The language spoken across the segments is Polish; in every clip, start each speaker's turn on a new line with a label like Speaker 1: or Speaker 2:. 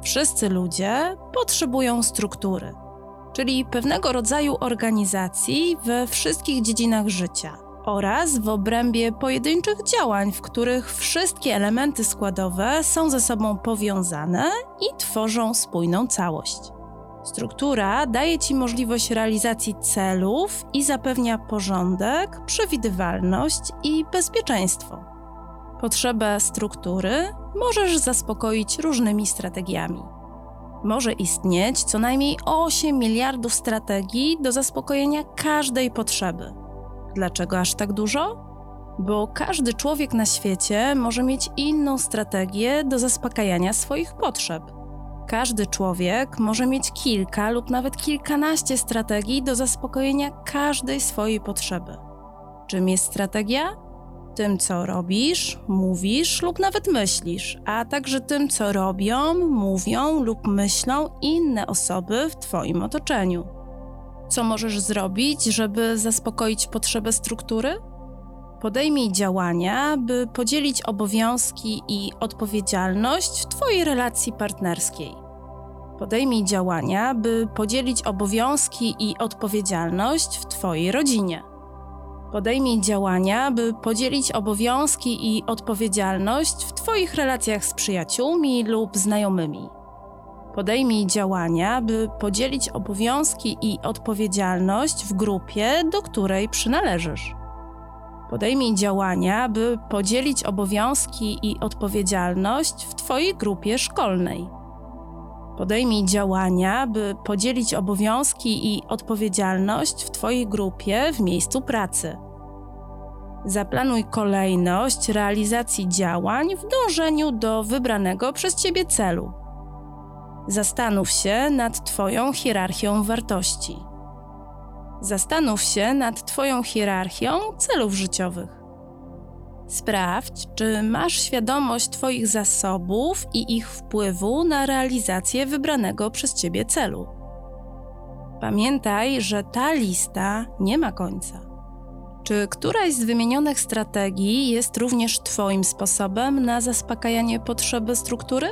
Speaker 1: Wszyscy ludzie potrzebują struktury, czyli pewnego rodzaju organizacji we wszystkich dziedzinach życia oraz w obrębie pojedynczych działań, w których wszystkie elementy składowe są ze sobą powiązane i tworzą spójną całość. Struktura daje Ci możliwość realizacji celów i zapewnia porządek, przewidywalność i bezpieczeństwo. Potrzebę struktury możesz zaspokoić różnymi strategiami. Może istnieć co najmniej 8 miliardów strategii do zaspokojenia każdej potrzeby. Dlaczego aż tak dużo? Bo każdy człowiek na świecie może mieć inną strategię do zaspokajania swoich potrzeb. Każdy człowiek może mieć kilka lub nawet kilkanaście strategii do zaspokojenia każdej swojej potrzeby. Czym jest strategia? Tym, co robisz, mówisz lub nawet myślisz, a także tym, co robią, mówią lub myślą inne osoby w Twoim otoczeniu. Co możesz zrobić, żeby zaspokoić potrzebę struktury? Podejmij działania, by podzielić obowiązki i odpowiedzialność w Twojej relacji partnerskiej. Podejmij działania, by podzielić obowiązki i odpowiedzialność w Twojej rodzinie. Podejmij działania, by podzielić obowiązki i odpowiedzialność w Twoich relacjach z przyjaciółmi lub znajomymi. Podejmij działania, by podzielić obowiązki i odpowiedzialność w grupie, do której przynależysz. Podejmij działania, by podzielić obowiązki i odpowiedzialność w Twojej grupie szkolnej. Podejmij działania, by podzielić obowiązki i odpowiedzialność w Twojej grupie w miejscu pracy. Zaplanuj kolejność realizacji działań w dążeniu do wybranego przez Ciebie celu. Zastanów się nad Twoją hierarchią wartości. Zastanów się nad Twoją hierarchią celów życiowych. Sprawdź, czy masz świadomość Twoich zasobów i ich wpływu na realizację wybranego przez Ciebie celu. Pamiętaj, że ta lista nie ma końca. Czy któraś z wymienionych strategii jest również Twoim sposobem na zaspokajanie potrzeby struktury?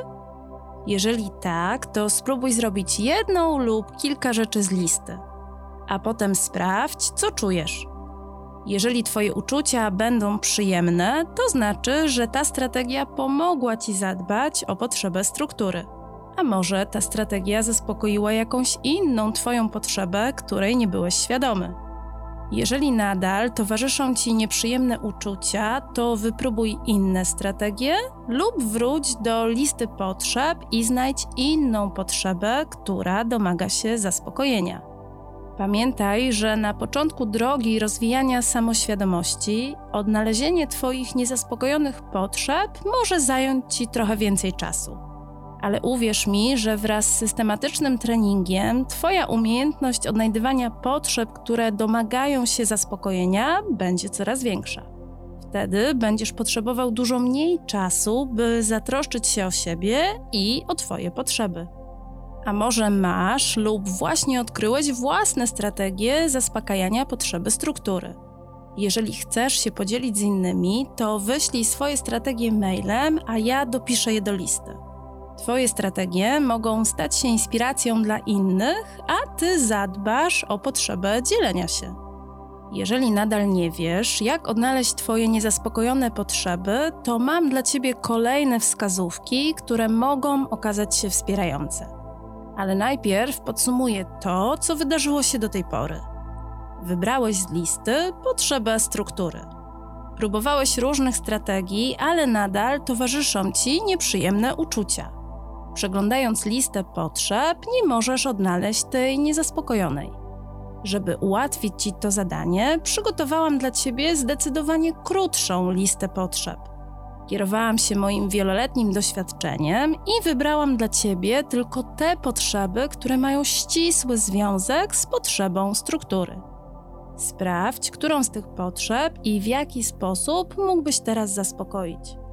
Speaker 1: Jeżeli tak, to spróbuj zrobić jedną lub kilka rzeczy z listy, a potem sprawdź, co czujesz. Jeżeli Twoje uczucia będą przyjemne, to znaczy, że ta strategia pomogła Ci zadbać o potrzebę struktury. A może ta strategia zaspokoiła jakąś inną Twoją potrzebę, której nie byłeś świadomy. Jeżeli nadal towarzyszą Ci nieprzyjemne uczucia, to wypróbuj inne strategie lub wróć do listy potrzeb i znajdź inną potrzebę, która domaga się zaspokojenia. Pamiętaj, że na początku drogi rozwijania samoświadomości odnalezienie Twoich niezaspokojonych potrzeb może zająć Ci trochę więcej czasu. Ale uwierz mi, że wraz z systematycznym treningiem Twoja umiejętność odnajdywania potrzeb, które domagają się zaspokojenia, będzie coraz większa. Wtedy będziesz potrzebował dużo mniej czasu, by zatroszczyć się o siebie i o Twoje potrzeby. A może masz lub właśnie odkryłeś własne strategie zaspokajania potrzeby struktury. Jeżeli chcesz się podzielić z innymi, to wyślij swoje strategie mailem, a ja dopiszę je do listy. Twoje strategie mogą stać się inspiracją dla innych, a Ty zadbasz o potrzebę dzielenia się. Jeżeli nadal nie wiesz, jak odnaleźć Twoje niezaspokojone potrzeby, to mam dla Ciebie kolejne wskazówki, które mogą okazać się wspierające. Ale najpierw podsumuję to, co wydarzyło się do tej pory. Wybrałeś z listy potrzebę struktury. Próbowałeś różnych strategii, ale nadal towarzyszą Ci nieprzyjemne uczucia. Przeglądając listę potrzeb, nie możesz odnaleźć tej niezaspokojonej. Żeby ułatwić Ci to zadanie, przygotowałam dla Ciebie zdecydowanie krótszą listę potrzeb. Kierowałam się moim wieloletnim doświadczeniem i wybrałam dla Ciebie tylko te potrzeby, które mają ścisły związek z potrzebą struktury. Sprawdź, którą z tych potrzeb i w jaki sposób mógłbyś teraz zaspokoić.